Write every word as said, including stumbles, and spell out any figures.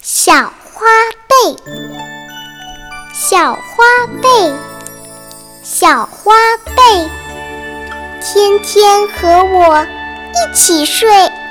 小花贝，小花贝，小花贝，天天和我一起睡。